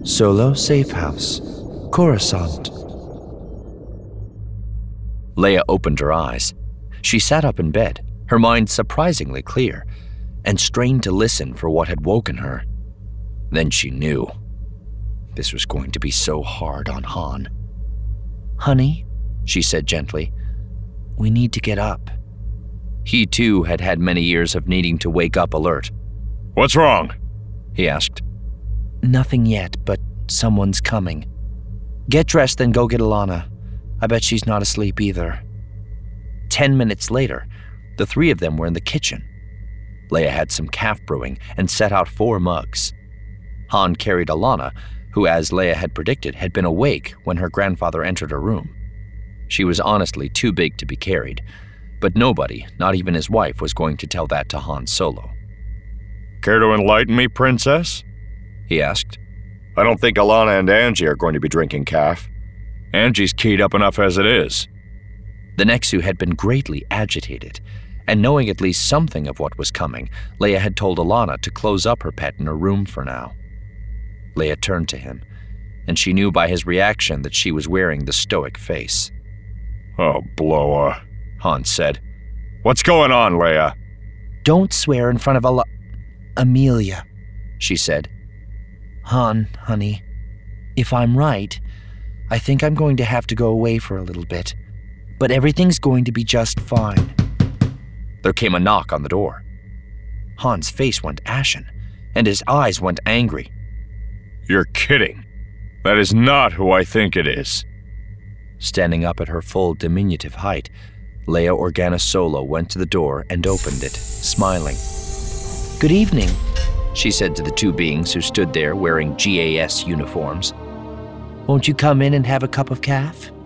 Solo Safe House, Coruscant. Leia opened her eyes. She sat up in bed, her mind surprisingly clear, and strained to listen for what had woken her. Then she knew. This was going to be so hard on Han. Honey, she said gently, we need to get up. He too had had many years of needing to wake up alert. What's wrong? He asked. Nothing yet, but someone's coming. Get dressed, then go get Alana. I bet she's not asleep either. 10 minutes later, the three of them were in the kitchen. Leia had some calf brewing and set out 4 mugs. Han carried Alana, who, as Leia had predicted, had been awake when her grandfather entered her room. She was honestly too big to be carried, but nobody, not even his wife, was going to tell that to Han Solo. Care to enlighten me, Princess? He asked. I don't think Alana and Angie are going to be drinking calf. Angie's keyed up enough as it is. The Nexu had been greatly agitated, and knowing at least something of what was coming, Leia had told Alana to close up her pet in her room for now. Leia turned to him, and she knew by his reaction that she was wearing the stoic face. Oh, blow her, Han said. What's going on, Leia? Don't swear in front of Amelia, she said. Han, honey, if I'm right, I think I'm going to have to go away for a little bit, but everything's going to be just fine. There came a knock on the door. Han's face went ashen, and his eyes went angry. You're kidding. That is not who I think it is. Standing up at her full diminutive height, Leia Organa Solo went to the door and opened it, smiling. Good evening, she said to the 2 beings who stood there wearing GAS uniforms. Won't you come in and have a cup of calf?